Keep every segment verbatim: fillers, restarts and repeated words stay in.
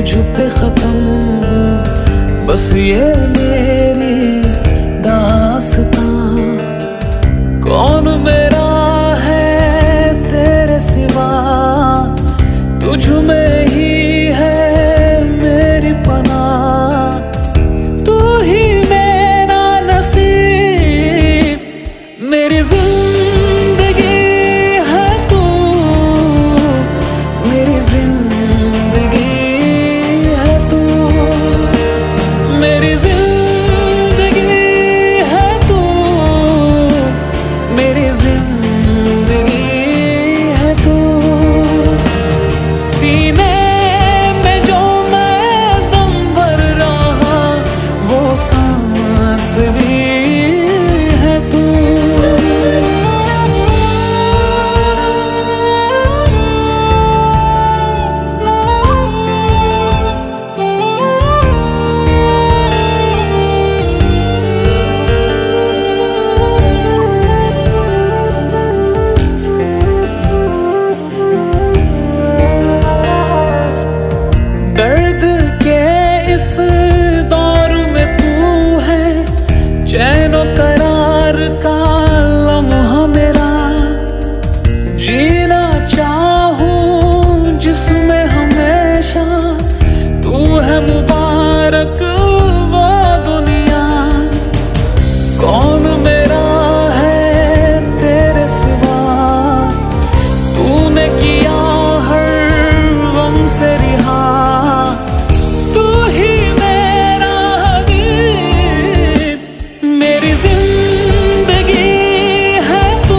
मुझ पे खत्म बस ये मेरी दास्तां। कौन मेरा है तेरे सिवा, तुझ में ही है मेरी पनाह। तू ही मेरा नसीब, मेरी जिंदगी है तू, मेरी जिंदगी है तू, मेरी जिंदगी है तू, मेरी जिंदगी है तू। सीने में जो मैं दम भर रहा वो सांस भी है तू। दर्द के इस दौर में तू है चैन और करार का लम्हा मेरा। जीना चाहूं जिसमें हमेशा तू है मुबारक वो दुनिया। कौन मेरा है तेरे सिवा, तूने किया हर गम से रिहा। तू ही मेरा हबीब, मेरी जिंदगी है तू,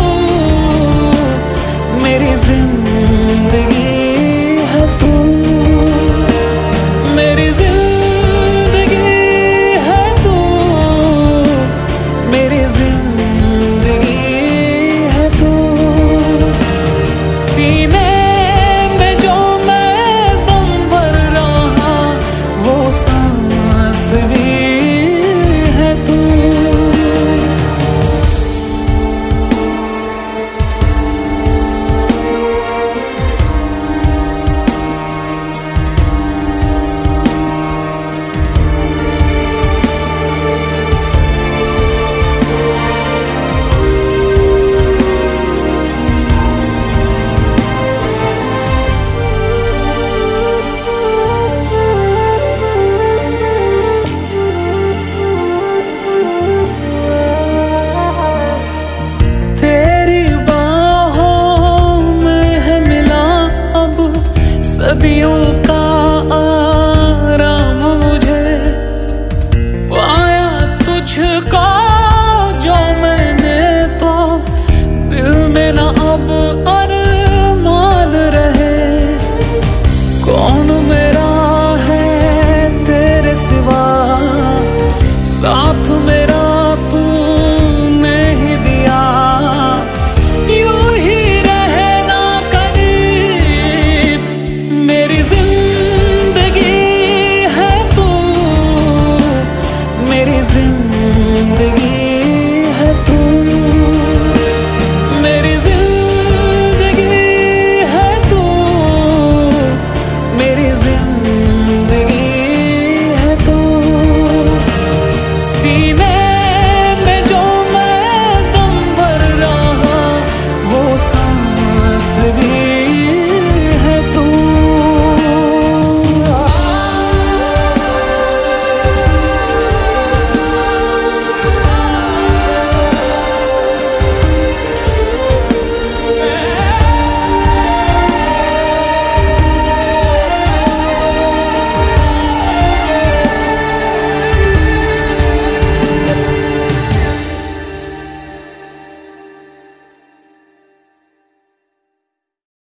मेरी जिंदगी है तू, मेरी जिंदगी है तू, मेरी जिंदगी है तू। सीने में जो मैं दम भर रहा वो सांस भी है तू। तेरी बाहों में है मिला अब सदियों का आराम मुझे। पाया तुझको जो मैंने तो दिल में न अब अरमान रहे। कौन मेरा है तेरे सिवा, साथ में